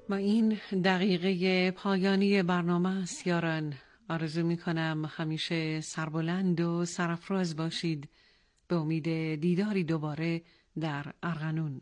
با این دقیقه پایانی برنامه است یاران. آرزو می کنم همیشه سربلند و سرافراز باشید، به امید دیداری دوباره در ارغنون.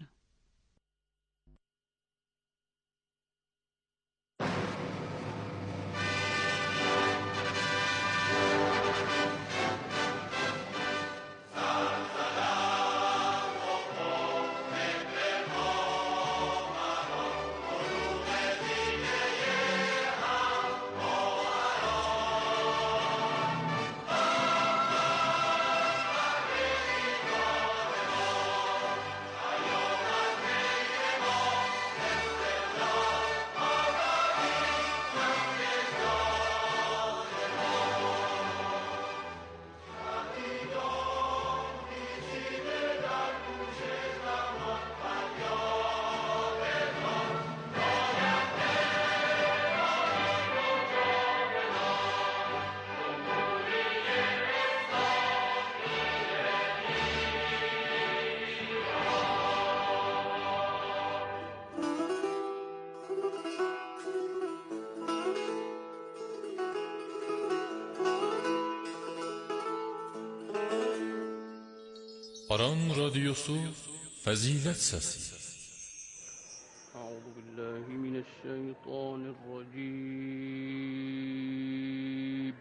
Aran Radyosu Fazilet Sesi. أعوذ بالله من الشيطان الرجيم.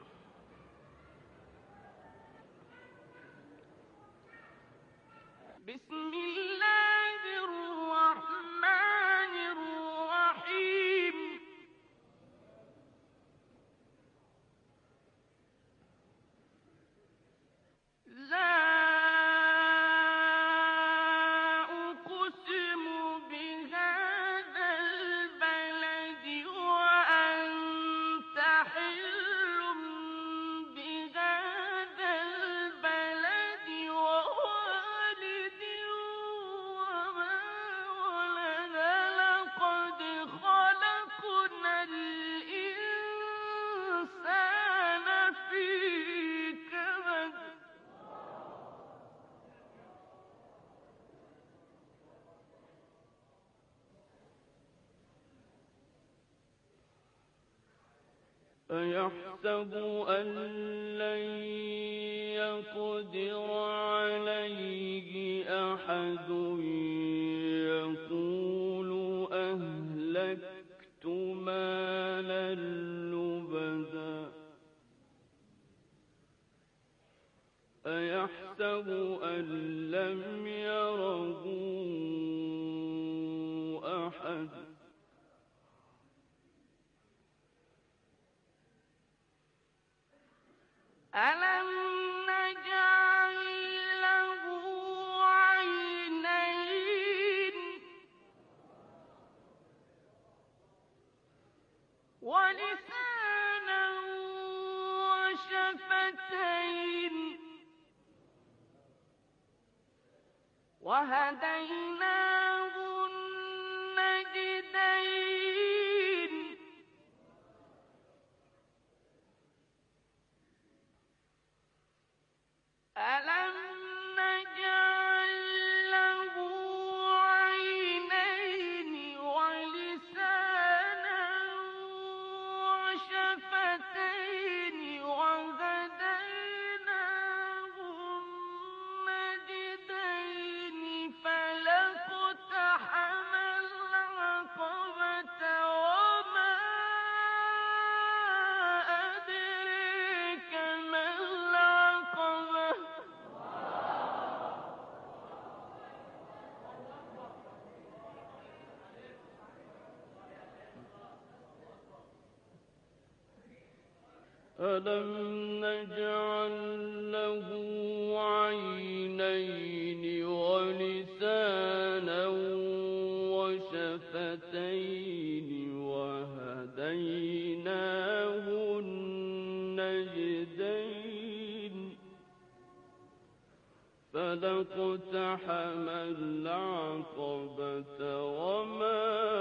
بسم الله الرحمن الرحيم. لا أقسم بهذا البلد وأنت حل بهذا البلد ووالد وما ولد. لقد خلقنا الإنسان في كبد. أيحسب أن لن يقدر عليه أحد. يقول أهلكت مالا لبدا. أيحسب أن لم يره أحد. ألم نجعل له عينين ولسانا وشفتين وهديناه النجدين. ألم نجعل له عينين ولسانا وشفتين وهديناه النجدين. فلاقتحم العقبة وما أدريك ما العقبة. ألم نجعل له عينين ولسانا وشفتين وهديناه النجدين. فلاقتحم العقبة وما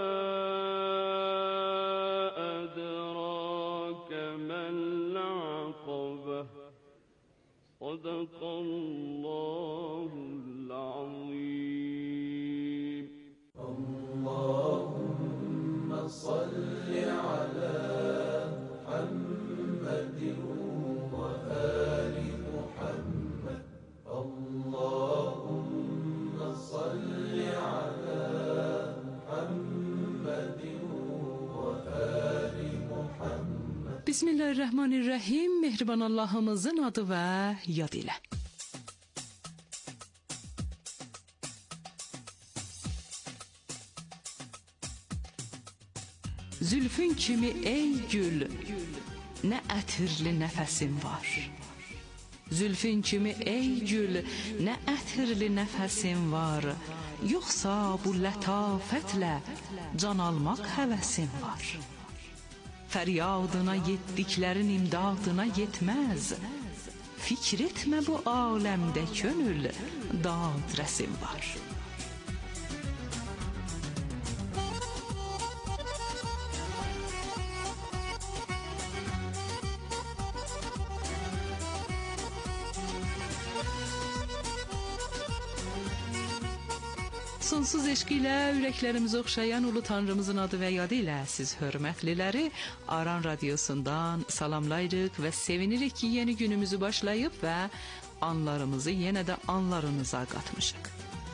أدراك ما العقبة. صدق الله العظيم. اللهم Bismillahirrahmanirrahim. Mehriban Allah'ımızın adı ve yad ile. Zülfün kimi ey gül, ne ətirli nəfəsin var. Zülfün kimi ey gül, ne ətirli nəfəsin var. Yoxsa bu lətafətlə can almaq həvəsin var. Feryadına yetdiklərin imdadına yetməz. Fikr etmə bu aləmdə könül dad rəsim var. Sonsuz eşq ilə ürəklərimizi oxşayan ulu Tanrımızın adı və yadı ilə siz hörmətliləri Aran Radiosundan salamlayırıq və sevinirik ki, yeni günümüzü başlayıb və anlarımızı yenə də anlarınıza qatmışıq.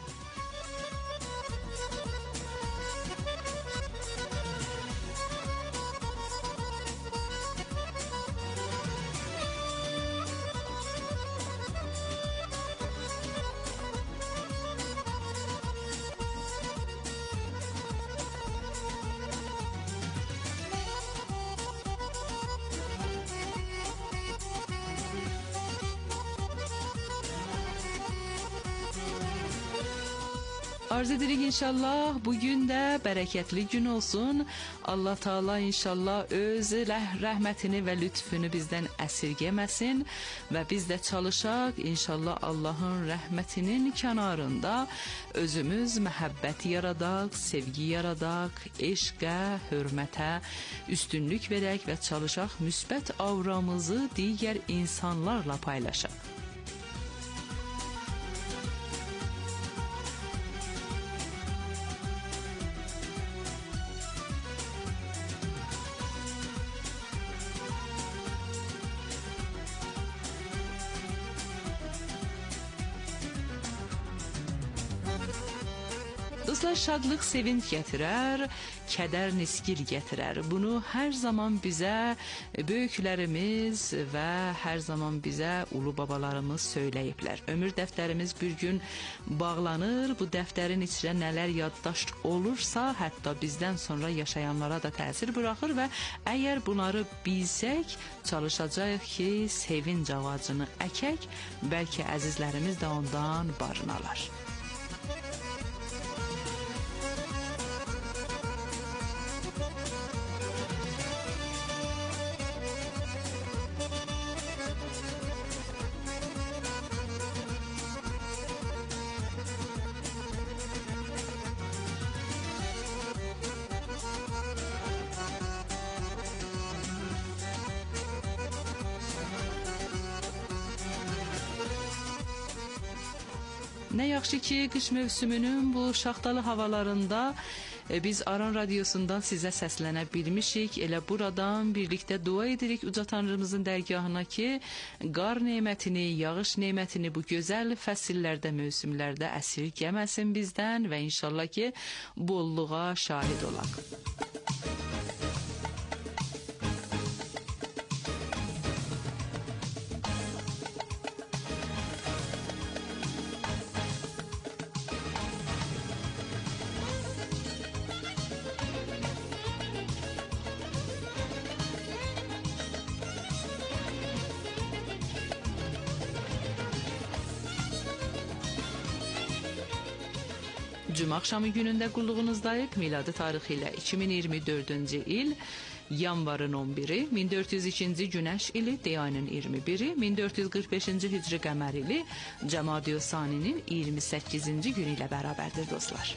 Arz edirik inşallah bugün də bərəkətli gün olsun. Allah Taala inşallah öz rəhmətini və lütfünü bizdən əsirgəməsin və biz də çalışaq inşallah Allahın rəhmətinin kənarında özümüz məhəbbət yaradaq, sevgi yaradaq, eşqə, hörmətə üstünlük verək və çalışaq müsbət avramızı digər insanlarla paylaşaq. Dostlar, şadlıq sevinç gətirər, kədər niskil gətirər. Bunu hər zaman bizə böyüklərimiz və hər zaman bizə ulu babalarımız söyləyiblər. Ömür dəftərimiz bir gün bağlanır, bu dəftərin içində nələr yaddaşt olursa, hətta bizdən sonra yaşayanlara da təsir buraxır və əgər bunları bilsək, çalışacağıq ki, sevinc ağacını əkək, bəlkə əzizlərimiz də ondan barınalar. Nə yaxşı ki, qış mövsümünün bu şaxtalı havalarında biz Aran Radiosundan sizə səslənə bilmişik. Elə buradan birlikdə dua edirik Uca Tanrımızın dərgahına ki, qar nemətini, yağış nemətini bu gözəl fəsillərdə, mövsümlərdə əsirgəməsin bizdən və inşallah ki, bolluğa şahid olaq. Cümə axşamı günündə qulluğunuzdayıq. Miladi tarixi ilə 2024-cü il yanvarın 11-i, 1402-ci günəş ili, deyanın 21-i, 1445-ci hicri qəmər ili, Cəmadi Saninin 28-ci günü ilə bərabərdir dostlar.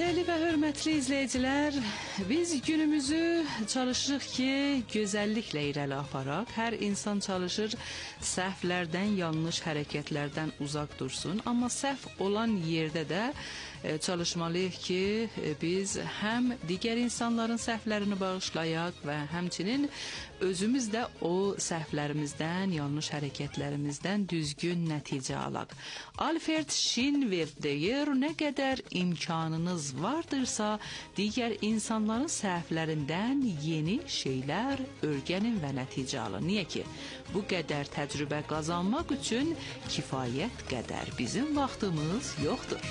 Dəyərli və hörmətli izləyicilər, biz günümüzü çalışırıq ki, gözəlliklə irəli aparaq. Hər insan çalışır səhvlərdən, yanlış hərəkətlərdən uzaq dursun. Amma səhv olan yerdə də çalışmalıyıq ki, biz həm digər insanların səhvlərini bağışlayaq və həmçinin özümüz də o səhvlərimizdən, yanlış hərəkətlərimizdən düzgün nəticə alaq. Alfred Schindler deyir, nə qədər imkanınız vardırsa, digər insanların səhvlərindən yeni şeylər öyrənin və nəticə alın. Niyə ki, bu qədər təcrübə qazanmaq üçün kifayət qədər bizim vaxtımız yoxdur.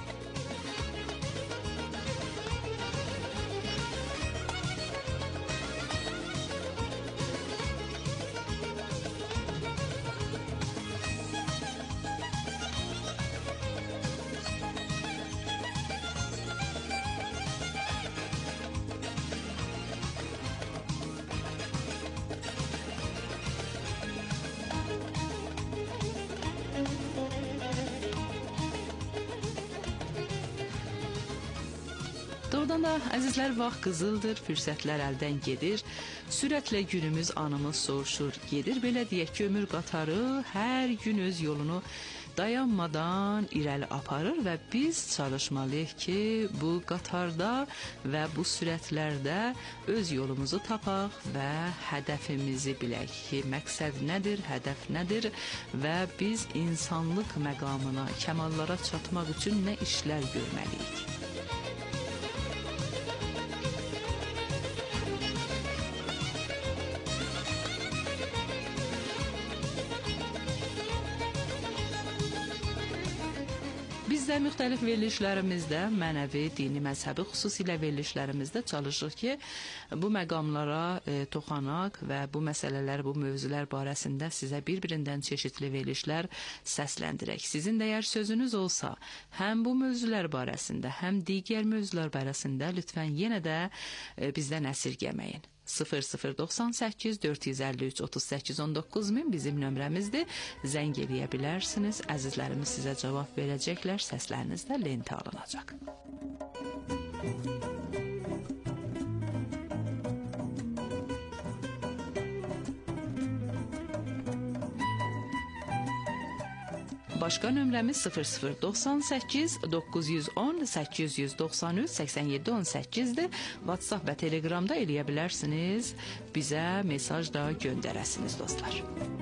Doğrudan da əzizlər, vaxt qızıldır, fürsətlər əldən gedir. Sürətlə günümüz, anımız soğuşur, gedir. Belə deyək ki, ömür qatarı hər gün öz yolunu dayanmadan irəli aparır və biz çalışmalıyıq ki, bu qatarda və bu sürətlərdə öz yolumuzu tapaq və hədəfimizi bilək ki, məqsəd nədir, hədəf nədir və biz insanlıq məqamına, kəmallara çatmaq üçün nə işlər görməliyik. Bizdə müxtəlif verilişlərimizdə, mənəvi, dini, məzhəbi, xüsusilə verilişlərimizdə çalışırıq ki, bu məqamlara toxanaq və bu məsələlər, bu mövzular barəsində sizə bir-birindən çeşitli verilişlər səsləndirək. Sizin də əgər sözünüz olsa, həm bu mövzular barəsində, həm digər mövzular barəsində lütfən yenə də bizdən əsirgəməyin. 0098 453 38 19 min bizim nömrəmizdir. Zəng eləyə bilərsiniz. Əzizlərimiz sizə cavab verəcəklər. Səsləriniz də lentə alınacaq. Başqa nömrəmiz 0098 910 893 87 18-dir. WhatsApp və Telegramda eləyə bilərsiniz. Bizə mesaj da göndərəsiniz dostlar.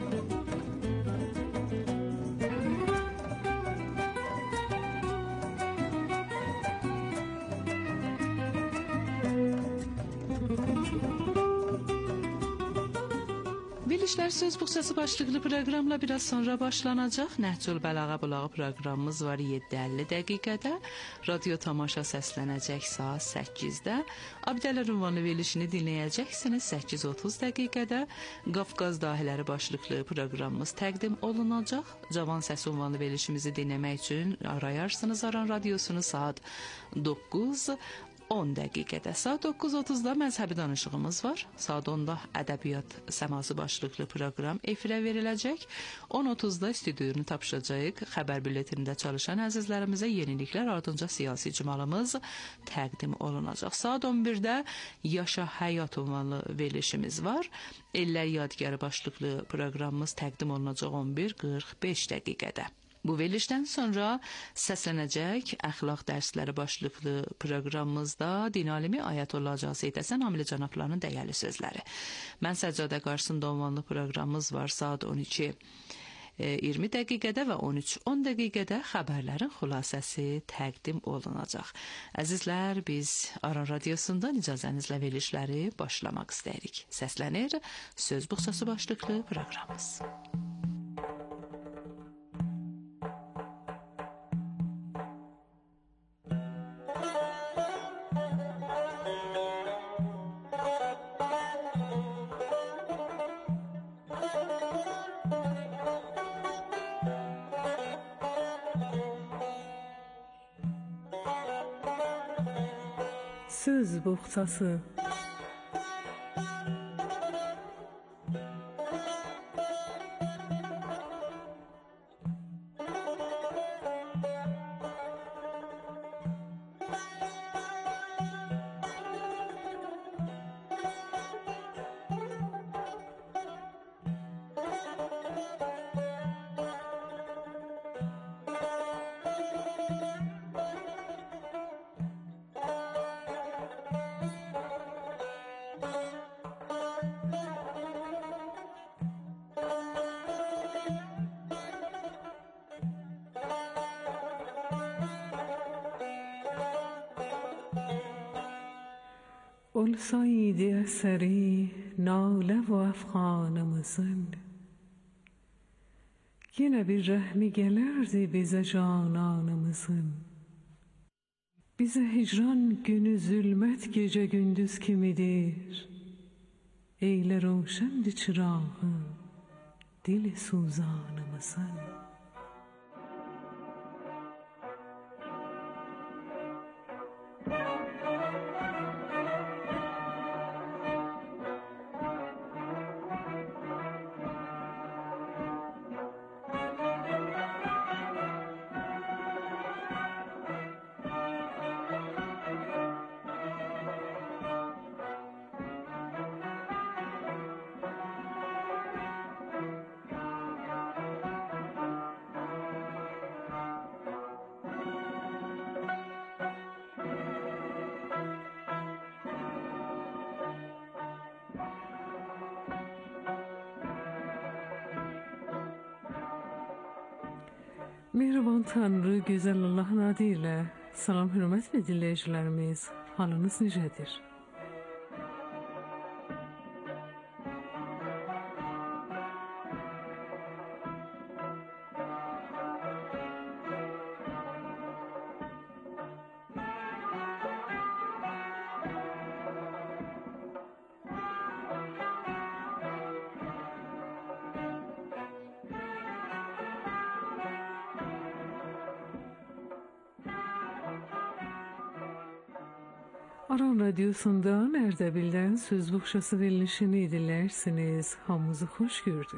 Verilişlər söz buxçası başlıqlı proqramla biraz sonra başlanacaq. Nəhcül Bəlağa Bulağı proqramımız var 7:50 dəqiqədə. Radio tamaşa səslənəcək saat 8-də. Abdələr ünvanlı verilişini dinləyəcəksiniz 8:30 dəqiqədə. Qafqaz dahiləri başlıqlı proqramımız təqdim olunacaq. Cavan səsi ünvanlı verilişimizi dinləmək üçün arayarsınız Aran radiosunu saat 9:10 dəqiqədə. Saat 9:30-da məzhəbi danışığımız var. Saat 10-da ədəbiyyat səması başlıqlı proqram efirə veriləcək. 10:30-da stüdyonu tapşıracağıq. Xəbər bülletinində çalışan əzizlərimizə yeniliklər, ardınca siyasi icmalımız təqdim olunacaq. Saat 11-də Yaşa Həyat ünvanlı verilişimiz var. Ellər Yadigarı başlıqlı proqramımız təqdim olunacaq 11:45 dəqiqədə. Bu verilişdən sonra səslənəcək əxlaq dərsləri başlıqlı proqramımızda din alimi Ayətullah Hacı Həsən Amili cənablarının dəyərli sözləri. Mən Səccadə qarşısında ünvanlı proqramımız var saat 12:20 dəqiqədə və 13:10 dəqiqədə xəbərlərin xülasəsi təqdim olunacaq. Əzizlər, biz Aran radiosundan icazənizlə verilişləri başlamaq istəyirik. Səslənir Söz buxçası başlıqlı proqramımız. Söz buxçası. Olsaydı eseri nale ve efkanımızın, yine bir rehmi gelirdi bize cananımızın. Bize hicran günü zulmet gece gündüz kimidir. Eyle roşendi çırağı dili suzanımızın. Mehriban Tanrı, güzel Allah'ın adıyla salam, hürmetli dinleyicilerimiz, halınız nicedir? Aran Radyosu'ndan Erdebil'den Söz Bohçası verilişini dinlersiniz. Hamımızı hoş gördük.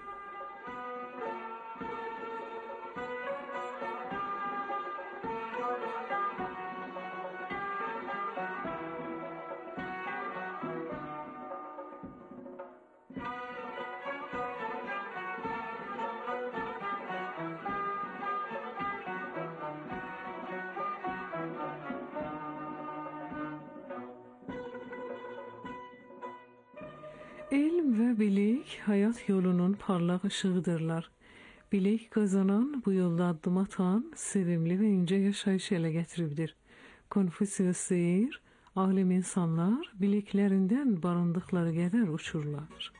İlm ve bilik hayat yolunun parlak ışığıdırlar. Bilik kazanan, bu yolda addım atan, sevimli ve ince yaşayış ele getiribdir. Konfüsiyus deyir, alim insanlar biliklerinden barındıkları kadar uçurlar.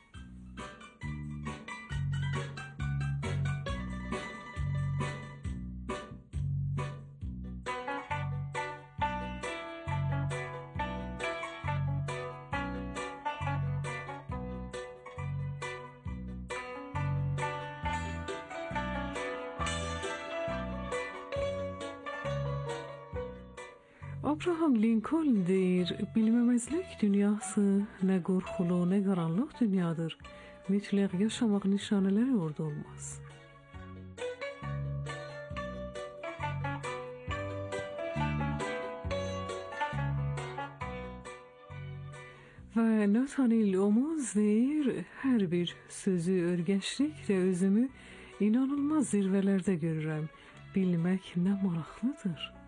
Abraham Lincoln deyir, bilmemezlik dünyası ne korkulu ne karanlık dünyadır. Mütlak yaşamak nişaneleri orada olmaz. Ve Nathaniel Omoz deyir, her bir sözü örgeçlikle özümü inanılmaz zirvelerde görürüm. Bilmek ne maraqlıdır.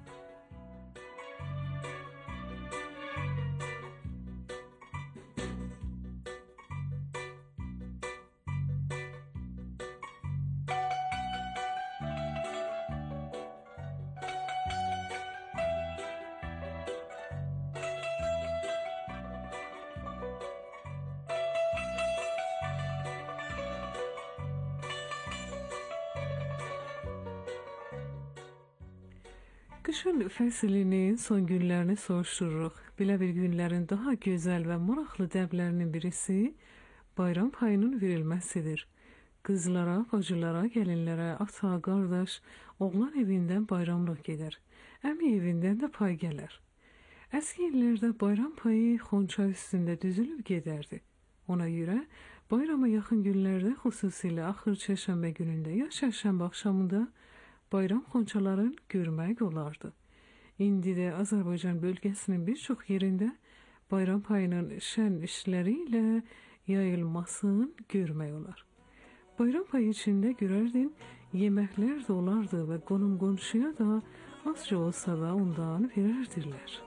Kışın fəslinin son günlərini soruştururuq. Belə bir günlərin daha gözəl və maraqlı dəblərinin birisi bayram payının verilməsidir. Qızlara, bacılara, gəlinlərə, ata, qardaş, oğlan evindən bayramlıq gedər. Əmi evindən də pay gələr. Əski illərdə bayram payı xonça üstündə düzülüb gedərdi. Ona görə bayrama yaxın günlərdə, xüsusilə axır çərşənbə günündə ya çərşənbə axşamında bayram xonçaların görmək olardı. İndi də Azərbaycan bölgəsinin bir çox yerində bayram payının şən işləri ilə yayılmasını görmək olar. Bayram payı içində görərdin, yeməklər də olardı və qonum-qonşuya da azca olsa da ondan verərdirlər.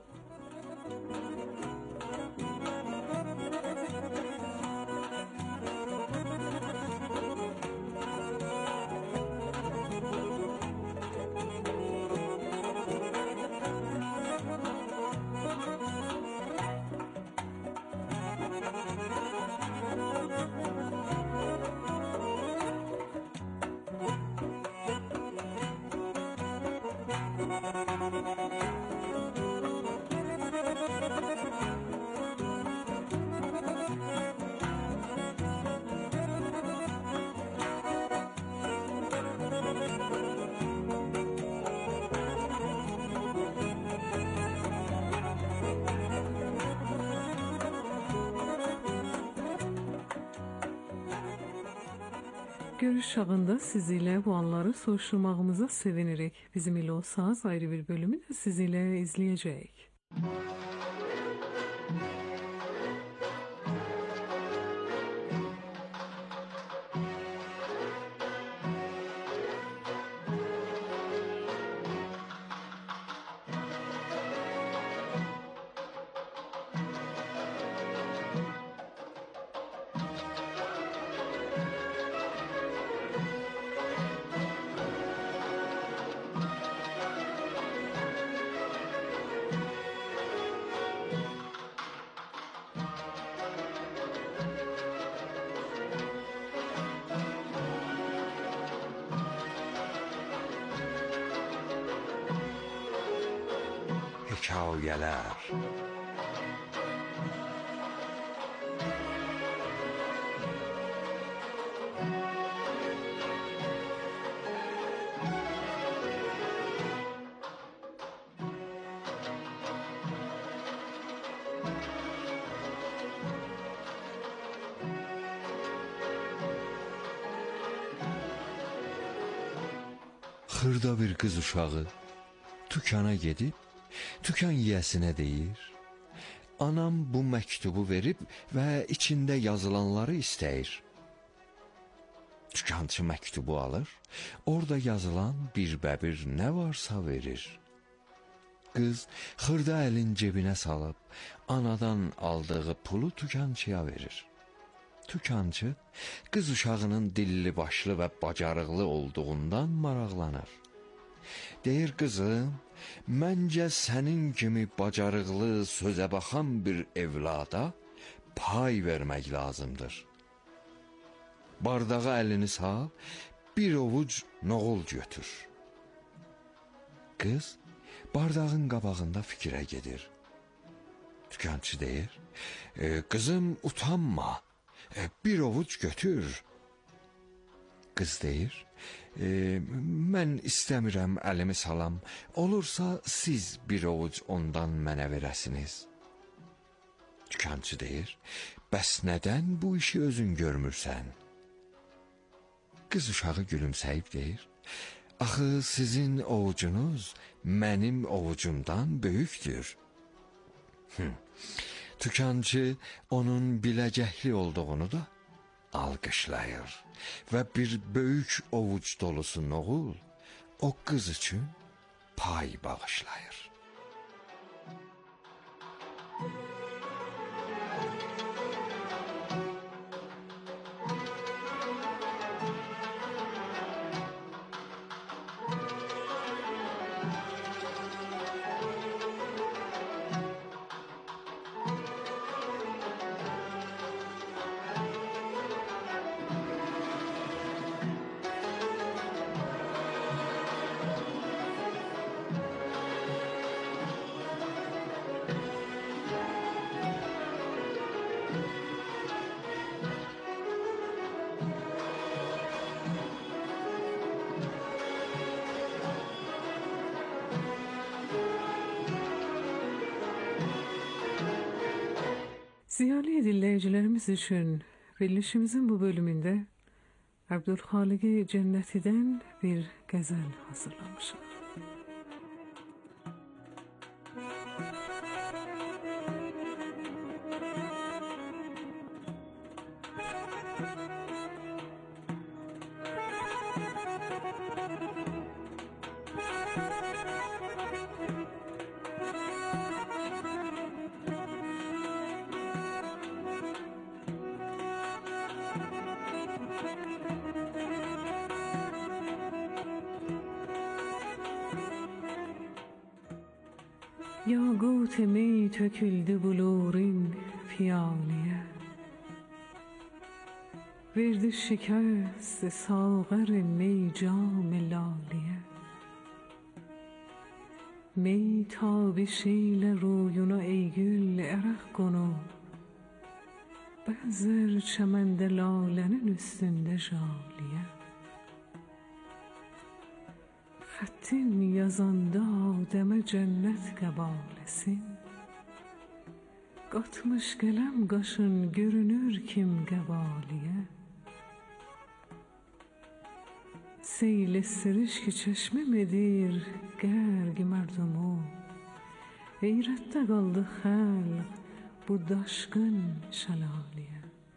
Görüş çağında sizinle bu anları soruşturmağımıza sevinirik. Bizim ile olsanız ayrı bir bölümü de sizinle izleyeceğiz. Hekayələr. Xırda bir qız uşağı tükana gedib tükan yiyəsinə deyir: "Anam bu məktubu verib və içində yazılanları istəyir." Tükançı məktubu alır, orada yazılan bir nə varsa verir. Qız xırda əlin cebinə salıb anadan aldığı pulu tükançıya verir. Tükançı qız uşağının dilli başlı və bacarıqlı olduğundan maraqlanır. Deyir: "Qızım, məncə sənin kimi bacarıqlı, sözə baxan bir evlada pay vermək lazımdır. Bardağa əlini sal, bir ovuc noğul götür." Qız bardağın qabağında fikrə gedir. Tükançı deyir: "Qızım, utanma, bir ovuc götür." Qız deyir: "Mən istəmirəm əlimi salam, olursa siz bir ovuc ondan mənə verəsiniz." Tükançı deyir: "Bəs nədən bu işi özün görmürsən?" Qız uşağı gülümsəyib deyir: "Axı sizin ovucunuz mənim ovucumdan böyükdür." Tükançı onun biləcəkli olduğunu da alqışlayır və bir böyük ovuc dolusu noğul o qız üçün pay bağışlayır. Ziyali dinleyicilerimiz için verilişimizin bu bölümünde Abdülhalik Cenneti'den bir gazel hazırlamışım. Yaqut mi töküldü bulurin fiyaliye, verdi şikast sağır mi cam laliye. Mi tabişiyle ruyuna ey gül erak konu, benzer çemende lalenin üstünde jaliye. Xəttin yazanda Adəmə cənnət qəbalesin, qatmış qələm qaşın görünür kim qəbaliyə. سیل سرشک çeşme medir Gərq mərdumu Heyrətdə qaldı xəlq Bu daşqın şəlaliyə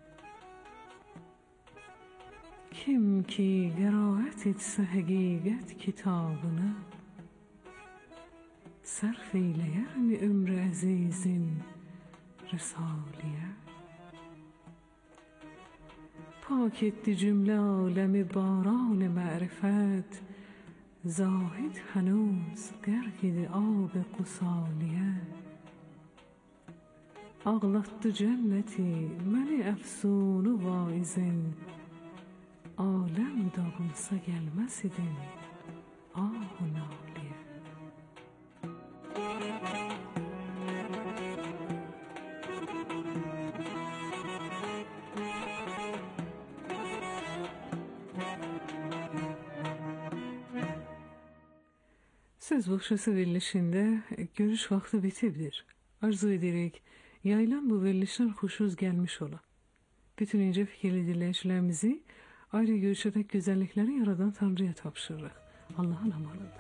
Kim ki qəraət etsə həqiqət kitabını Sərf eyləyərmi ömrü əzizin Rəsaliyə Pak etdi cümlə aləmi baran mərifət Zahid hənuz qərq idi ab-ı qusaliyə Ağlatdı cənnəti məni əfsunu vaizin Aləm dağılsa gəlməz idin ah-ı naliyə Söz boşası verilişində görüş vaxtı bitibdir. Arzu edirik, yayılan bu verilişdən xoşunuz gəlmiş ola. Bütün incə fikirli dinləyicilərimizi ayrı görüşədək gözəllikləri yaradan Tanrıya tapşırırıq. Allah'ın amanında.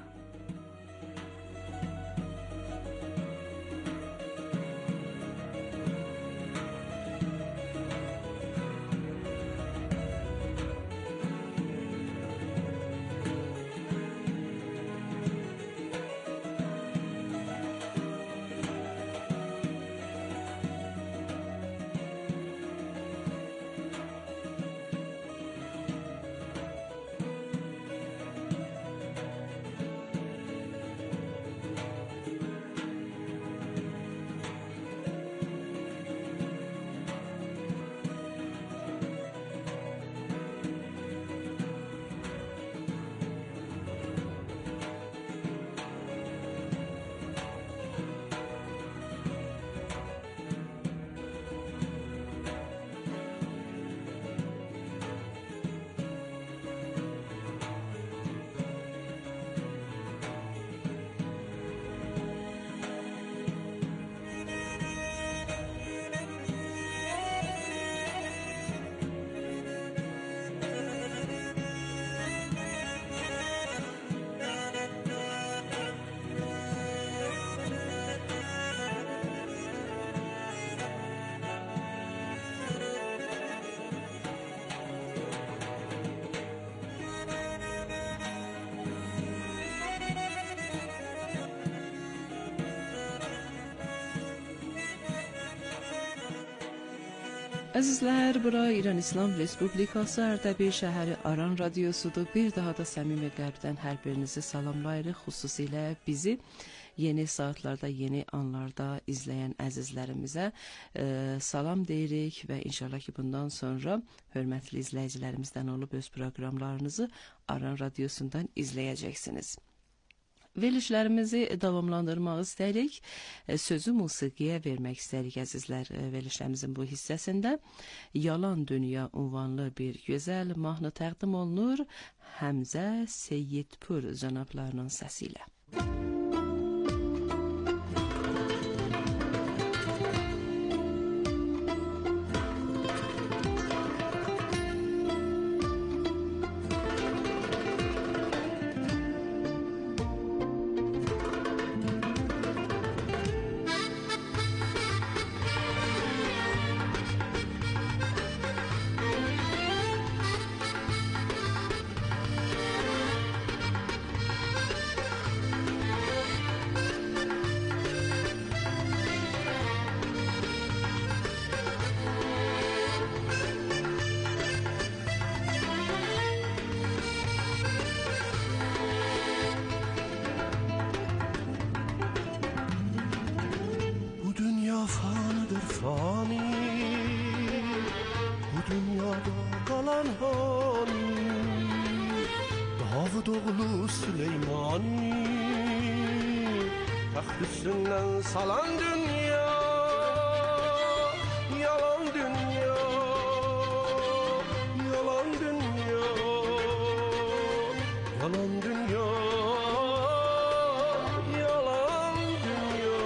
Əzizlər, bura İran İslam Respublikası Ərdəbil şəhəri Aran radiosudur. Bir daha da səmimi qəlbdən hər birinizi salamlayırıq. Xüsusilə bizi yeni saatlarda, yeni anlarda izləyən əzizlərimizə salam deyirik və inşallah ki bundan sonra hörmətli izləyicilərimizdən olub öz proqramlarınızı Aran radiosundan izləyəcəksiniz. Verilişlərimizi davamlandırmaq istəyirik. Sözü musiqiyə vermək istəyirik əzizlər. Verilişlərimizin bu hissəsində Yalan Dünya unvanlı bir gözəl mahnı təqdim olunur Həmzə Seyyidpur cənablarının səsi ilə. Üstünden salan dünya, yalan dünya, yalan dünya, yalan dünya, yalan dünya.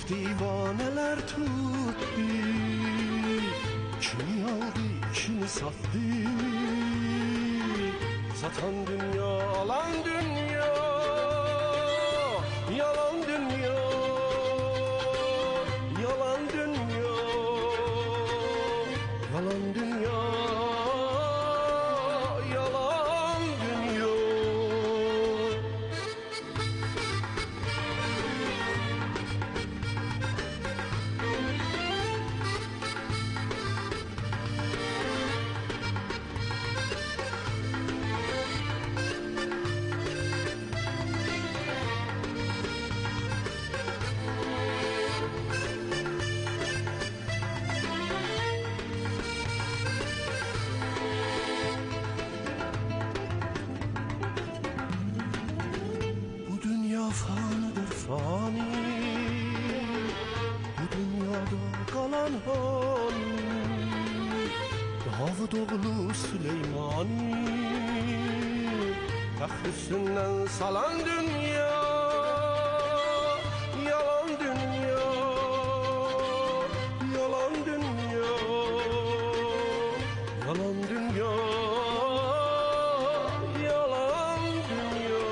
Bakıp divaneler tuttu, kimi aldı kimi sattı. Satan dünya, alan dünya, yalan dünya, yalan dünya, yalan dünya, yalan dünya. Fanıdır fani, bu dünyada kalan hani. Davud oğlu Süleymani, taht üstünden salan dünya, yalan dünya, yalan dünya, yalan dünya, yalan dünya.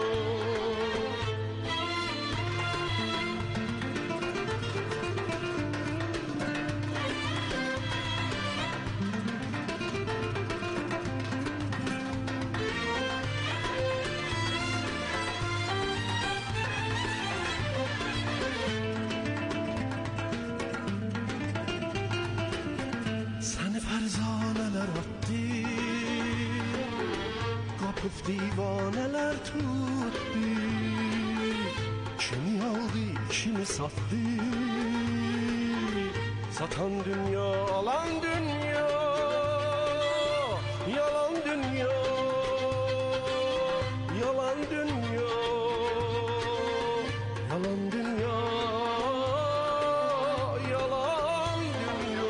Seni ferzaneler attı, kapıp divaneler tuttu. Kimi aldı, kimi sattı. Satan dünya, alan dünya, yalan dünya, yalan dünya, yalan dünya, yalan dünya.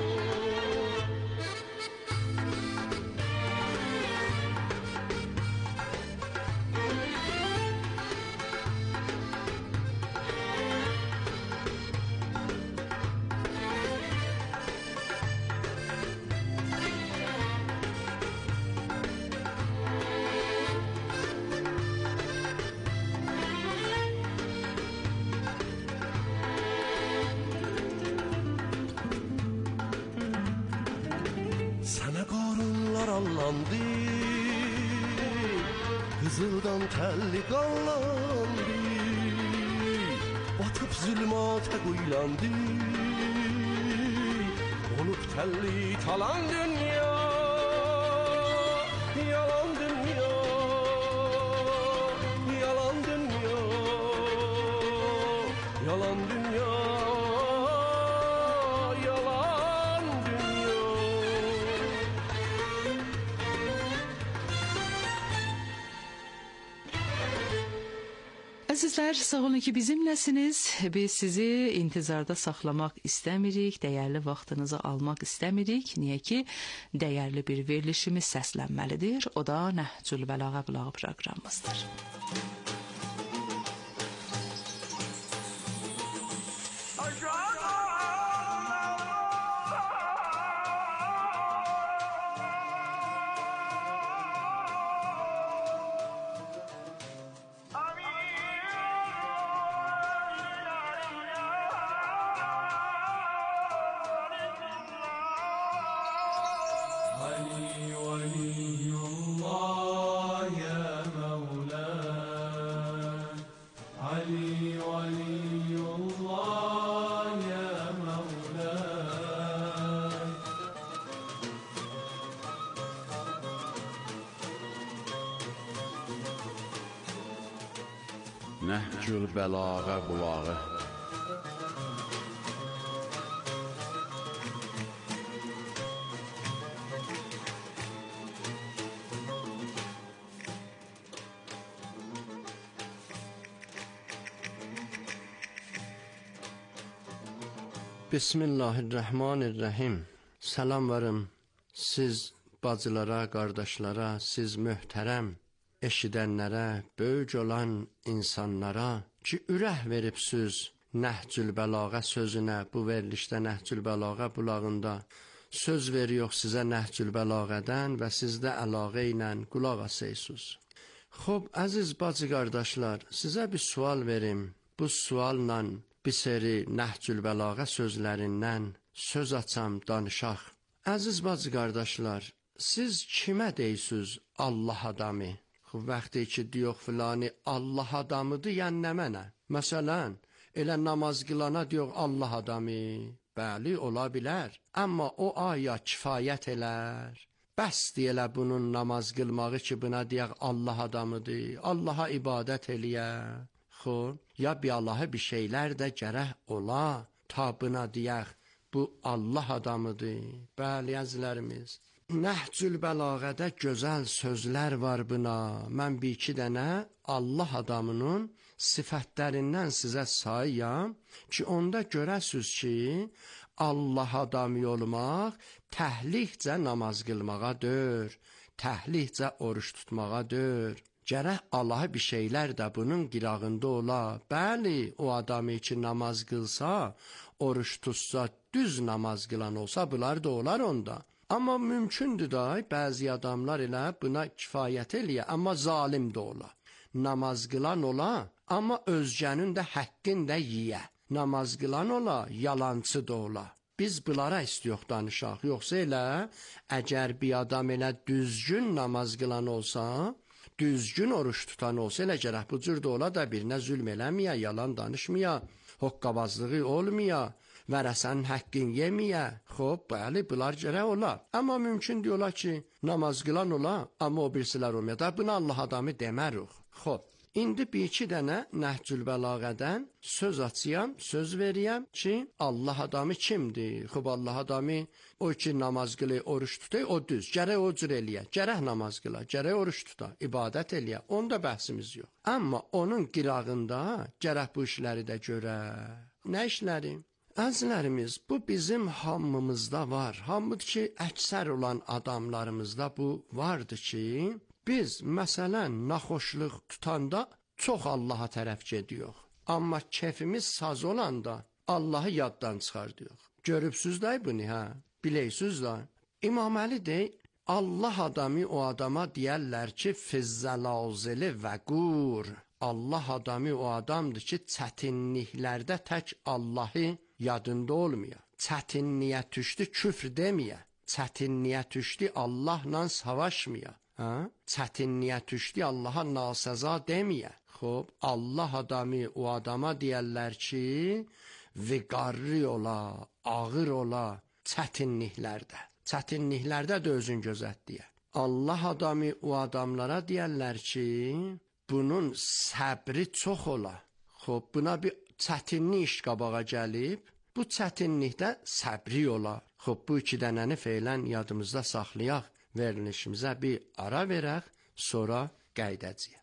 Sana qarunlar allandı, qızıldan telli qallandı. Batıb zülmata qoylandı, olub telli talan dünya, yalan dünya, yalan dünya, yalan dünya, yalan dünya. Əzizlər, sağ olun ki bizimləsiniz. Biz sizi intizarda saxlamaq istəmirik, dəyərli vaxtınızı almaq istəmirik. Niyə ki, dəyərli bir verilişimiz səslənməlidir. O da Nəhcül Bəlağə Bulağı proqramımızdır. Nəhcül Bəlağə Bulağı. Bismillahirrahmanirrahim. Salam varım siz bacılara, qardaşlara, siz möhtərəm eşidənlərə, böyük olan insanlara ki, ürək veribsüz Nəhcül Bəlağə sözünə, bu verilişdə Nəhcül Bəlağə bulağında söz veriyor sizə Nəhcül Bəlağədən və siz də əlaqə ilə qulaq asırsınız. Xoş, əziz bacı qardaşlar, sizə bir sual verim. Bu sualla bir seri Nəhcül Bəlağə sözlərindən söz açam, danışaq. Əziz bacı qardaşlar, siz kimə deyirsiniz Allah adamı? Vaxtı ki diyor filani Allah adamıdır, yəni nə mənə? Məsələn, elə namaz qılana diyor Allah adamı. Bəli, ola bilər. Amma o aya kifayət elər. Bəsdir elə bunun namaz qılmağı ki buna deyək Allah adamıdır. Allaha ibadət eləyə. Xoş, ya bir Allah'a bir şeylər də gərək ola. Ta buna deyək bu Allah adamıdır. Bəli, əzizlərimiz. Nəhcül Bəlağədə gözəl sözlər var buna. Mən bir iki dənə Allah adamının sifətlərindən sizə sayayım ki, onda görəsiniz ki, Allah adamı olmaq təhlikcə namaz qılmağa deyil, təhlikcə oruç tutmağa deyil. Gərək Allah'a bir şeylər də bunun qırağında ola. Bəli, o adamı ki namaz qılsa, oruç tutsa, düz namaz qılan olsa, bunlar da olar onda. Amma mümkündür da, bəzi adamlar elə buna kifayət eləyə, amma zalim də ola. Namaz qılan ola, amma özgənin də həqqin də yiyə. Namaz qılan ola, yalancı da ola. Biz bunlara istiyox danışaq. Yoxsa elə, əgər bir adam elə düzgün namaz qılan olsa, düzgün oruç tutan olsa, elə gərək bu cür də ola da birinə zülm eləməyə, yalan danışmaya, hoqqabazlığı olmaya, vərəsənin həqqin yeməyə. Xoş, bəli, bunlar gərək ola. Amma mümkün deyola ki, namaz qılan ola, amma o birisilər olmaya da buna Allah adamı demərik. Xoş, indi bir iki dənə Nəhcül Bəlağədən söz açıyam, söz veriyəm ki, Allah adamı kimdir? Xoş, Allah adamı o ki namaz qılı, oruç tutay, o düz. Gərək o cür eləyə, gərək namaz qıla, gərək oruç tuta, ibadət eləyə. Onda bəhsimiz yox. Amma onun qırağında gərək bu işləri də görə. Nə işləri? Əzizlərimiz, bu bizim hamımızda var. Hamıdır ki, əksər olan adamlarımızda bu vardır ki, biz məsələn naxoşluq tutanda çox Allaha tərəf gediyor. Amma keyfimiz saz olanda Allahı yaddan çıxardıq. Görübsüz də bunu, hə? Biləysiniz də. İmam Əli deyir, Allah adamı o adama deyərlər ki, fizzəlazili və qur. Allah adamı o adamdır ki, çətinliklərdə tək Allahı yadında olmuyor. Çətinliyə düşdü, küfr deməyə. Çətinliyə düşdü, Allahla savaşmaya. Çətinliyə düşdü, Allaha nasəza deməyə. Xoş, Allah adamı o adama deyərlər ki, viqarri ola, ağır ola, çətinliklərdə. Çətinliklərdə də özün gözət deyə. Allah adamı o adamlara deyərlər ki, bunun səbri çox ola. Xoş, buna bir çətinlik iş qabağa gəlib, bu çətinlikdə səbri ola. Xoş, bu iki dənəni feylən yadımızda saxlayaq, verilişimizə bir ara verək, sonra qaydacağıq.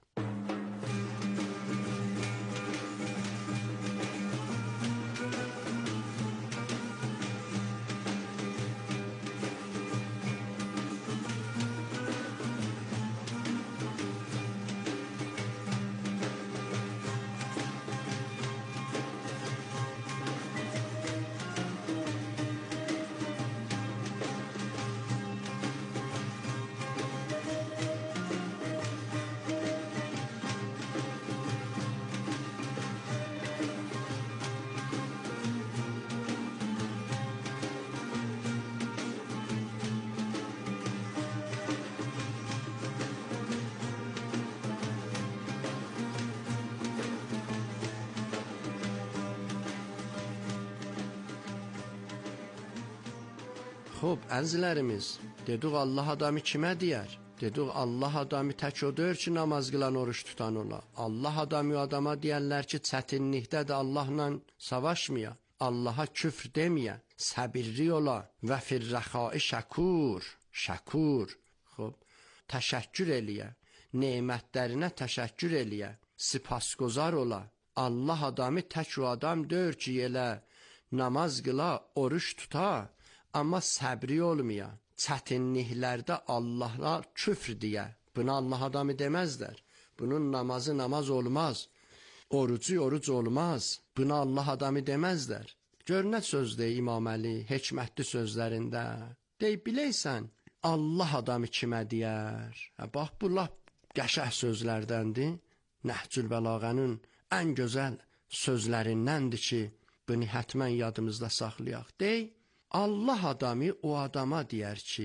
Xoş, əzizlərimiz, dedik Allah adamı kimə deyər? Dedik Allah adamı tək o deyir ki, namaz qılan, oruç tutan ola. Allah adamı o adama deyərlər ki, çətinlikdə də Allahla savaşmaya, Allaha küfr deməyə, səbirli ola və firrəxai şəkur, şəkur. Xoş, təşəkkür eləyə, nemətlərinə təşəkkür eləyə, sipasgozar ola. Allah adamı tək o adam deyir ki, elə namaz qıla, oruç tuta, amma səbri olmaya, çətinliklərdə Allah'a küfr deyə. Buna Allah adamı deməzlər. Bunun namazı namaz olmaz. oruc olmaz. Buna Allah adamı demezlər. Gör nə söz deyir İmam Əli hikmətli sözlərində. Deyib biləysən, Allah adamı kimə deyər? Bax, bu lap qəşəng sözlərdəndir. Nəhcül Bəlağənin ən gözəl sözlərindəndir ki, bunu hətmən yadımızda saxlayaq. Deyir, Allah adamı o adama deyər ki,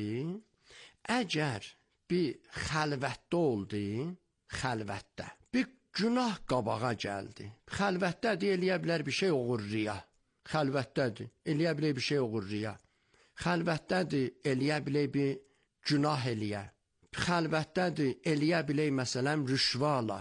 əgər bir xəlvətdə oldu, xəlvətdə bir günah qabağa gəldi. Xəlvətdədir, eləyə bilər bir şey oğurluya. Xəlvətdədir, eləyə bilər bir şey oğurluya. Xəlvətdədir, eləyə bilər bir günah eləyə. Xəlvətdədir, eləyə bilər məsələn rüşvala.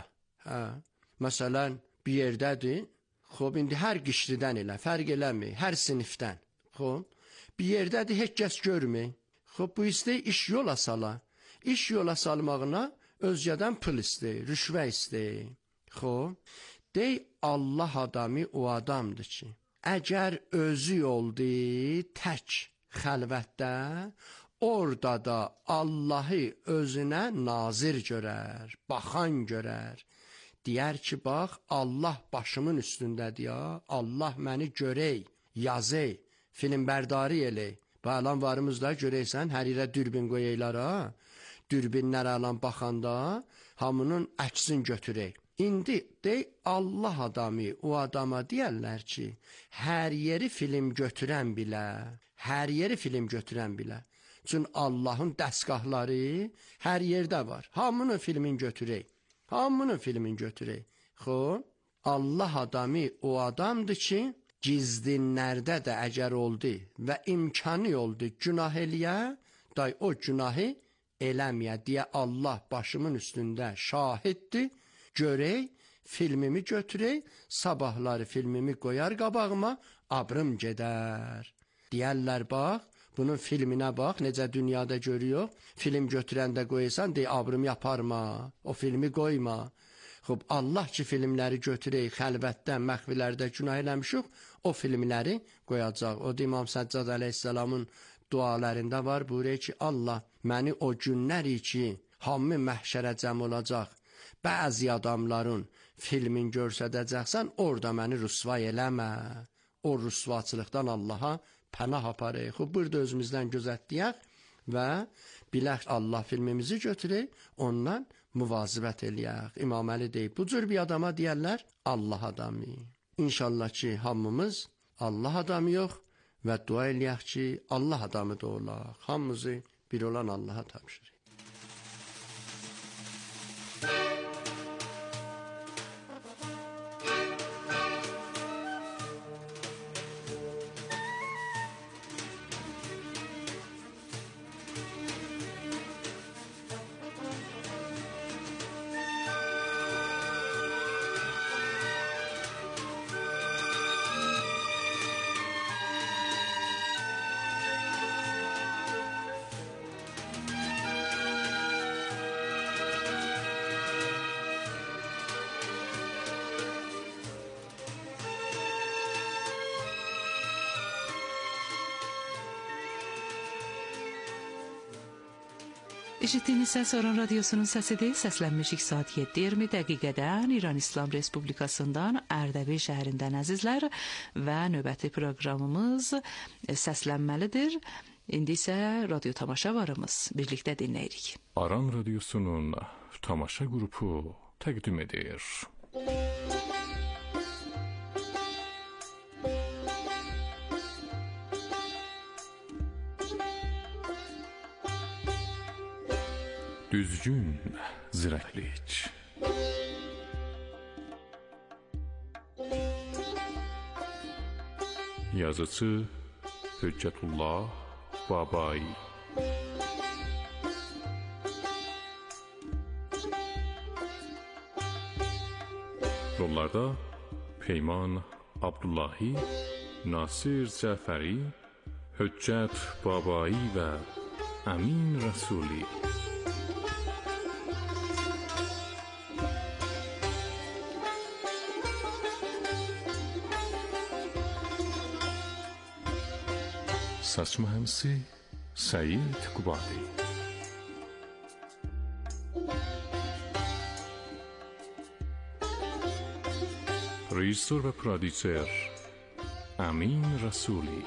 Məsələn bir yerdədir, xob indi hər qişlidən elə, fərq eləmir, hər sinifdən. Xob, bir yerdədir, heç kəs görmür. Xob, bu istəyir iş yola sala. İş yola salmağına özgədən pul istəyir, rüşvə istəyir. Xob, dey Allah adamı o adamdır ki, əgər özü oldu tək xəlvətdə, orada da Allahı özünə nazir görər, baxan görər. Deyər ki, bax, Allah başımın üstündədir ya, Allah məni görək, yazək, filmbərdari elək. Bəlan varımızda görəksən, hər yerə dürbün qoyaylar ha. Dürbinlər alan baxanda hamının əksin götürək. İndi dey Allah adamı o adama deyərlər ki, hər yeri film götürən bilə, hər yeri film götürən bilə. Çünki Allahın dəstgahları hər yerdə var. Hamının filmin götürək. Hamının filmin götürək. Xoş, Allah adamı o adamdır ki, gizlinlərdə də əgər oldu və imkanı oldu günah eləyə, day o günahı eləməyə deyə Allah başımın üstündə şahiddir, görək, filmimi götürək, sabahları filmimi qoyar qabağıma, abrım gedər. Deyərlər, bax, bunun filminə bax, necə dünyada görüyor, film götürəndə qoysan, dey, abrım yaparma, o filmi qoyma. Xob, Allah ki, filmləri götürək, xəlvətdə, məxvilərdə günah eləmişik, o filmləri qoyacaq. O da İmam Səccad əleyhissalamın dualarında var, buyuruyor ki, Allah, məni o günlər ki, hamı məhşərə cəm olacaq, bəzi adamların filmin görsədəcəksən, orada məni rüsvay eləmə. O rüsvaçılıqdan Allaha pənah aparıq. Burada özümüzdən gözətləyək və bilək Allah filmimizi götürək, ondan müvazibət eləyək. İmam Əli deyib, bu cür bir adama deyərlər, Allah adamı. İnşallah ki, hamımız Allah adamı yox və dua eləyək ki, Allah adamı da olaq. Hamımızı bir olan Allaha tapşırıq. Eşitdiyiniz səs Aran Radiosunun səsidir. Səslənmişik saat 7:20 dəqiqədən İran İslam Respublikasından Ərdəbil şəhərindən əzizlər və növbəti proqramımız səslənməlidir. İndi isə radio tamaşa varımız. Birlikdə dinləyirik. Aran Radiosunun tamaşa qrupu təqdim edir. Düzgün zirəklik. Yazıcı Hüccətullah Babai. Rollarda Peyman Abdullahi, Nasir Cəfəri, Hüccət Babai və Əmin Rəsuli. Səs mühəndisi Səid Qubadi. Rejissor ve prodüser Amin Rasuli.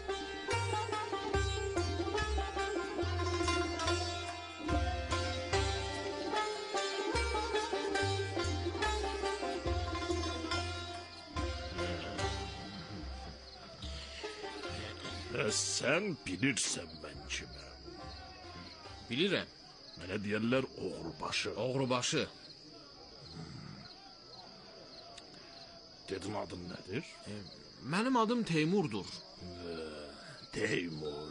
Sen bilirsen ben kimim. Bilirəm. Mənə deyirlər oğrubaşı. Oğrubaşı. Dedin adın nedir? Mənim adım Teymurdur. Teymur.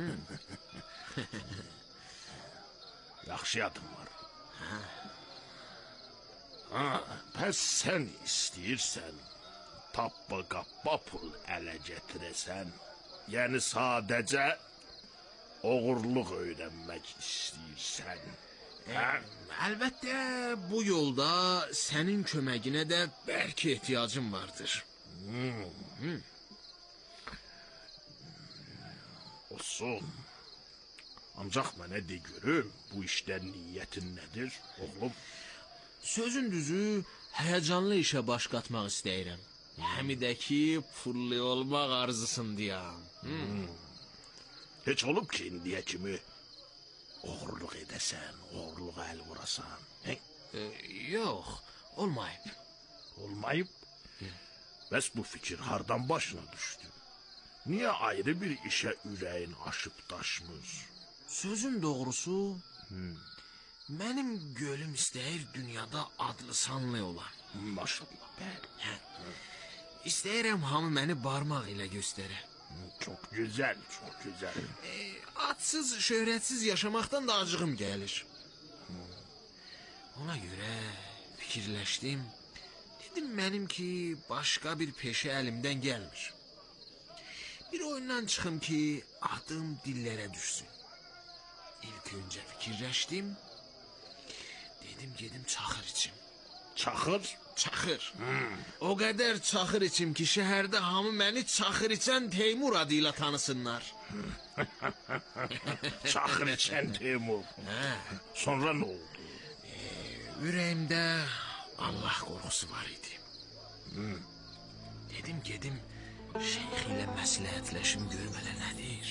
Yaxşı adım var. Pəs sən istəyirsən tappa qappa pul ələ gətirəsən, yəni sadəcə oğurluq öyrənmək istəyirsən. Əlbəttə bu yolda sənin köməginə də bəlkə ehtiyacım vardır. Olsun. Ancaq mənə de görüm, bu işdən niyyətin nədir, oğlum? Sözün düzü, həyəcanlı işə baş qatmaq istəyirəm. Həmi də ki, pullu olmaq arzusundayam. Heç olub ki, indiyə kimi oğurluq edəsən, oğurluğa əl vurasan. Yox, olmayıb. Olmayıb? Bəs bu fikir hardan başına düşdü? Niyə ayrı bir işə ürəyin aşıb daşmır? Sözün doğrusu, mənim gölüm istəyir dünyada adlı sanlı olan. Maşallah, bəli. İstəyirəm hamı məni barmaq ilə göstərə. Çox gözəl, çox gözəl. Adsız, şöhrətsiz yaşamaqdan da acığım gəlir. Ona görə fikirləşdim. Dedim mənim ki, başqa bir peşə əlimdən gəlmir. Bir oyundan çıxım ki, adım dillərə düşsün. İlk öncə fikirləşdim. Dedim gedim çaxır içim. Çaxır? Çaxır. O qədər çaxır içim ki, şəhərdə hamı məni çaxır içən Teymur adıyla tanısınlar. Çaxır içən Teymur. Sonra nə oldu? Ürəyimdə Allah qorxusu var idi. Dedim gedim şeyx ilə məsləhətləşim görüm hələ nədir.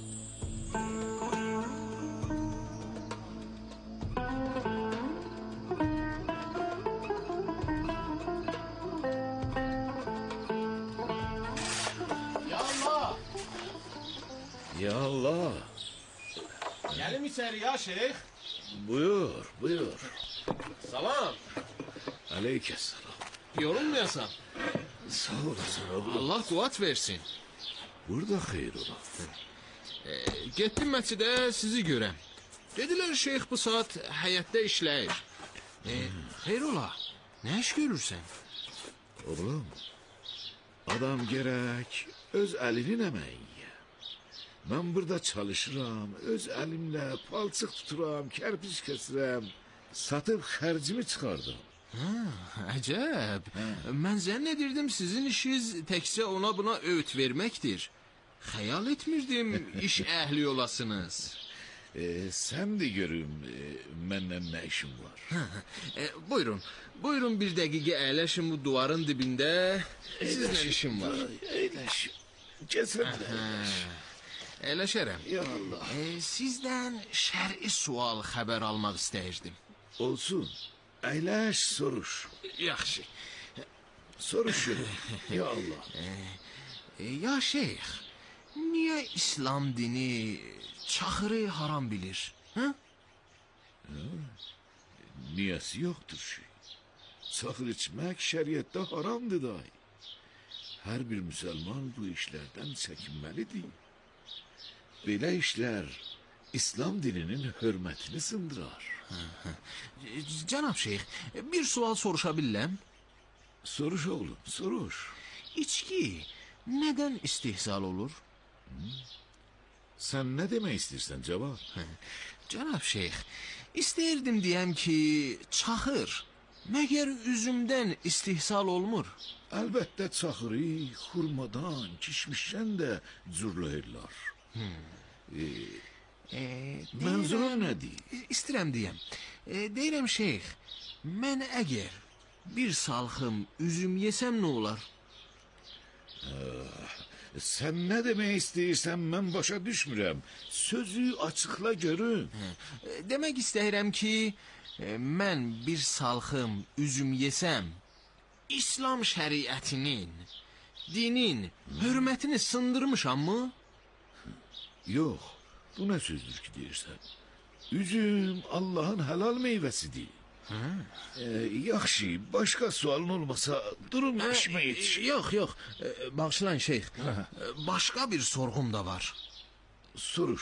Ya Allah. Gəlim içəri ya şeyx. Buyur, buyur. Salam. Aleykesselam. Yorulmayasan. Sağ olasın oğlum. Allah quvvat versin. Burada xeyir ola. Getdim məscidə sizi görəm. Dedilər şeyx bu saat həyətdə işləyir. Xeyr ola. Nə iş görürsən? Oğlum, adam gerek öz elinin emeği. Ben burada çalışıram, öz elimle palçık tuturam, kerpiç kesirəm, satıp xərcimi çıxardım. Əcəb. Mən zənn edirdim sizin işiniz təkcə ona buna öğüt verməkdir. Xəyal etmirdim iş əhli olasınız. Sen de görüm məndən nə işin var. Buyurun, buyurun bir dəqiqə əyləşin bu duvarın dibində. Sizlə işim var. Eyləş, kesinlikle eyləş. Əyləşərəm. Ya Allah. Sizdən şər'i sual xəbər almaq istəyirdim. Olsun, eyləş, soruş. Yaxşı. Soruşurum, ya Allah. Ya şeyx, niyə İslam dini çaxırı haram bilir? Niyəsi yoxdur şey. Çaxır içmək şəriətdə haramdır dahi. Hər bir müsəlman bu işlərdən çəkinməlidir. Belə işlər İslam dininin hörmətini sındırar. Cənab şeyx, bir sual soruşa bilirəm? Soruş oğlum, soruş. İçki nədən istehsal olur? Sən nə demək istəyirsən cavab? Cənab şeyx, istəyirdim deyəm ki, çaxır məgər üzümdən istehsal olmur? Əlbəttə çaxırı xurmadan, kişmişdən də cürləyirlər. Mənzurun nədir? İstəyirəm deyəm. Deyirəm şeyx, mən əgər bir salxım üzüm yesəm nə olar? Sən nə demək istəyirsən, mən başa düşmürəm. Sözü açıqla görüm. Demək istəyirəm ki, mən bir salxım üzüm yesəm, İslam şəriətinin, dinin hörmətini sındırmışam mı? Yox, bu nə sözdür ki deyirsən? Üzüm Allahın helal meyvəsidir. Yaxşı, başqa sualın olmasa durum işimə yetişir. Yox, bağışlayın şeyx. Başqa bir sorğum da var. Soruş.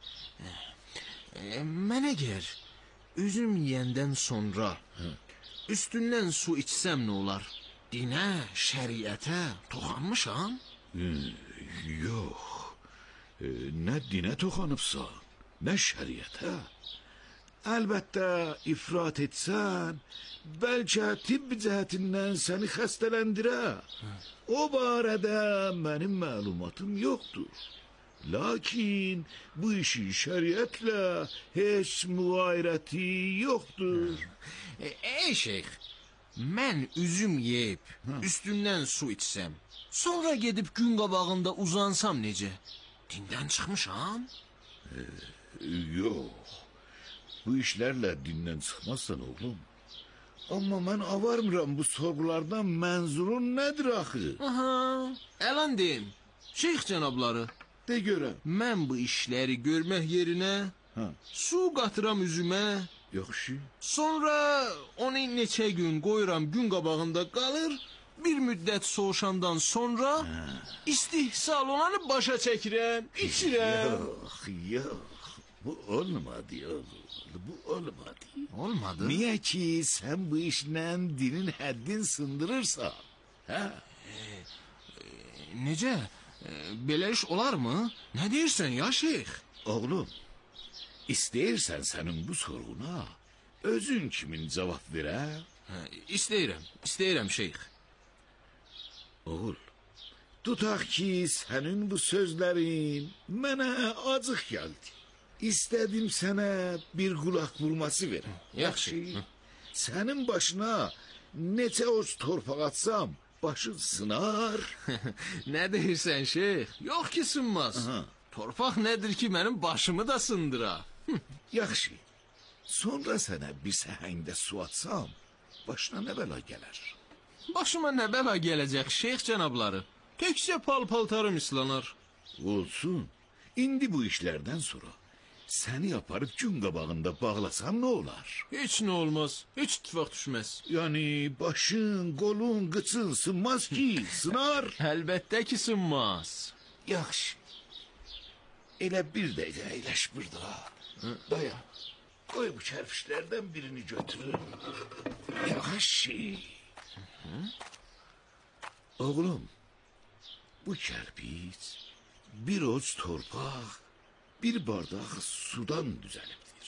Mən əgər üzüm yeyəndən sonra üstündən su içsəm nə olar? Dinə, şəriətə toxanmışam? Yox, nə dinə toxanıbsan, nə şəriətə. Əlbəttə, ifrat etsən, bəlkə tibb cəhətindən səni xəstələndirə. O barədə mənim məlumatım yoxdur. Lakin bu işin şəriətlə heç müğayirəti yoxdur. Ey şeyx, mən üzüm yeyib, üstündən su içsəm, sonra gedib gün qabağında uzansam necə? Dindən çıxmışam? Yox. Bu işlərlə dindən çıxmazsan oğlum. Amma mən avarmıram bu sorgulardan, mənzurun nədir axı? Aha, əlan deyim, şeyx cənabları. De görəm. Mən bu işləri görmək yerinə su qatıram üzümə. Yaxşı. Sonra onu neçə gün qoyuram gün qabağında qalır. Bir müddət soğuşandan sonra istihsal olanı başa çəkirəm, içirəm. Yox. Bu olmadı oğlum. Bu olmadı. Olmadı? Niye ki sen bu işlə dinin həddin sındırırsan? Necə? Belə iş olar mı? Nə deyirsən ya şeyx? Oğlum, istəyirsən sənin bu sorğuna özün kimin cavab verə? İstəyirəm şeyx. Oğul, tutaq ki sənin bu sözlərin mənə acıq gəldi. İstədim sənə bir qulaq vurması verim. Yaxşı. Sənin başına neçə oz torpaq atsam, başın sınar. Nə deyirsən şeyx? Yox ki sınmaz. Torpaq nədir ki mənim başımı da sındıra? Yaxşı. Sonra sənə bir səhəngdə su atsam, başına nə bəla gələr? Başıma nə bəla gələcək şeyx cənabları? Təkcə pal-paltarım islanar. Olsun. İndi bu işlərdən sonra səni aparıb gün qabağında bağlasam nə olar? Heç nə olmaz. Heç ittifaq düşməz. Yəni başın, qolun, qıçın sınmaz ki, sınar. Əlbəttə ki sınmaz. Yaxşı. Elə bir dəqiqə əyləş burada. Dayan. Qoy bu kərpişlərdən birini götürün. Yaxşı. Oğlum, bu kərpiç bir oz torpaq, bir bardaq sudan düzəlibdir.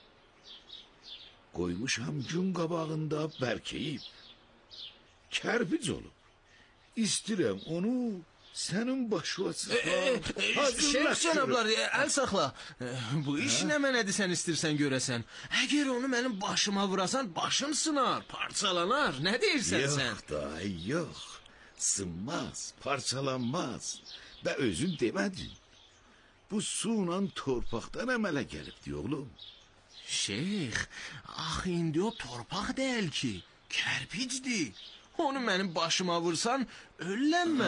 Qoymuşam gün qabağında bərkəyib. Kərpic olub. İstirəm onu sənin başına çıxar. Şeyx cənablar, əl saxla. Bu iş nə mənədir sən istirsən görəsən? Əgər onu mənim başıma vurasan, başım sınar, parçalanar. Nə deyirsən sən? Yox da, yox. Sınmaz, parçalanmaz. Və özün demədin. Bu suyla torpaqdan əmələ gəlibdi, oğlum. Şeyx, axı indi o torpaq deyil ki, kərpicdir. Onu mənim başıma vursan, öllənmə.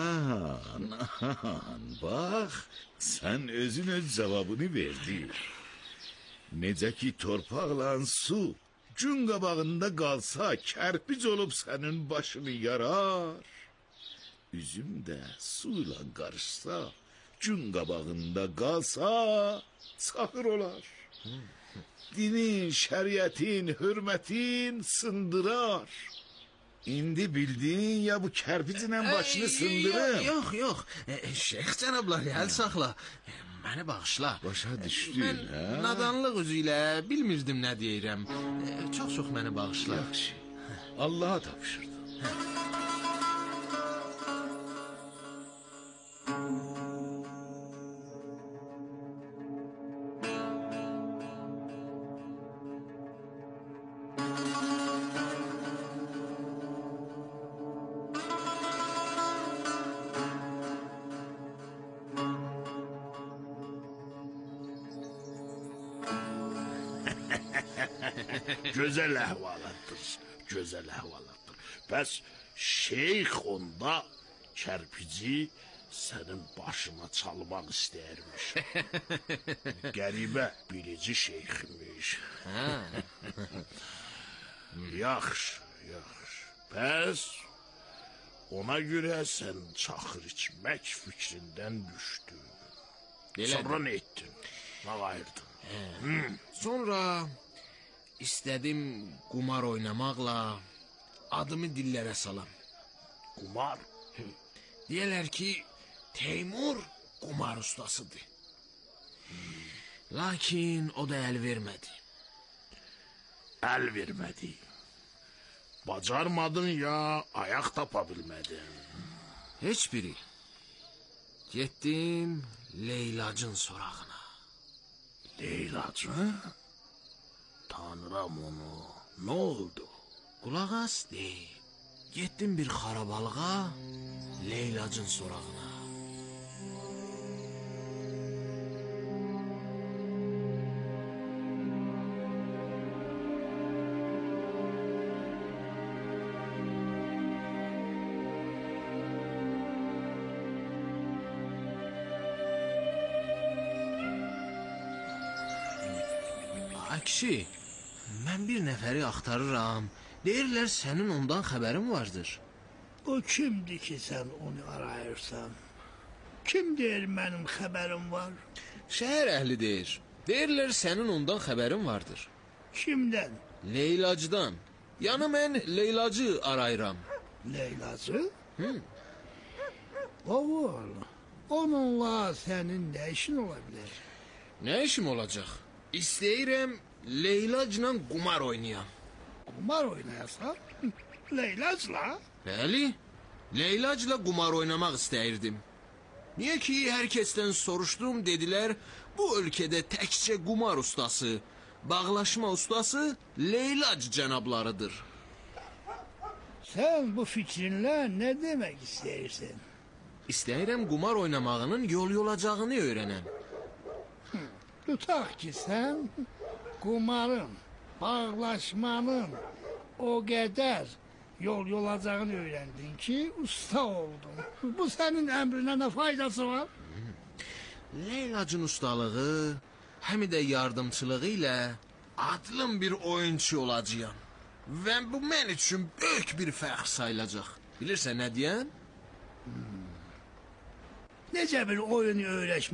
Ahan, bax, sən özün öz cavabını verdin. Necə ki torpaqla su gün qabağında qalsa, kərpic olub sənin başını yarar. Üzüm də suyla qarışsa, gün qabağında qalsa, çaxır olar. Dinin, şəriətin, hörmətin sındırar. İndi bildin ya bu kərpiclə başını sındırım. Yox. Şeyx cənablar, əl saxla. Məni bağışla. Başa düşdün, Mən nadanlıq üzü ilə bilmirdim nə deyirəm. Çox məni bağışla. Yaxşı. Allaha tapşırdım. Gözəl əhvalatdır, gözəl əhvalatdır. Bəs şeyx onda kərpici sənin başına çalmaq istəyirmiş. Qəribə bilici şeyxmiş. Yaxşı, yaxşı. Bəs ona görə sən çaxır içmək fikrindən düşdün. Sonra nə etdin? Nə ayırdın? Sonra istədim qumar oynamaqla adımı dillərə salam. Qumar? Deyirlər ki, Teymur qumar ustasıdır. Lakin o da əl vermədi. Əl vermədi. Bacarmadın ya ayaq tapa bilmədin? Heç biri. Getdim Leylacın sorağına. Leylacı? Tanrım onu. Nə oldu? Qulaq as, deyil. Getdim bir xarabalığa, Leylacın sorağına. Ay kişi, mən bir nəfəri axtarıram. Deyirlər sənin ondan xəbərin vardır. O kimdir ki sən onu arayırsan? Kim deyir mənim xəbərim var? Şəhər əhli deyir. Deyirlər sənin ondan xəbərin vardır. Kimdən? Leylacıdan. Yəni mən Leylacı arayıram. Leylacı? Oğul, onunla sənin nə işin ola bilər? Nə işim olacaq? İstəyirəm Leylacla qumar oynayam. Qumar oynayasan? Leylacla? Bəli, Leylacla qumar oynamaq istəyirdim. Niyə ki, hər kəsdən soruşdum, dedilər, bu ölkədə təkcə qumar ustası, bağlaşma ustası Leylac cənablarıdır. Sən bu fikrinlə nə demək istəyirsən? İstəyirəm qumar oynamağının yol olacağını öyrənəm. Tutaq ki, sən qumarın, bağlaşmanın o qədər yol olacağını öyrəndin ki, usta oldun. Bu sənin əmrinə nə faydası var? Leylacın ustalığı, həm də yardımçılığı ilə adlım bir oyunçu olacağam. Və bu mən üçün böyük bir fəxr sayılacaq. Bilirsən nə deyən? Necə bir oyun öyrəşmək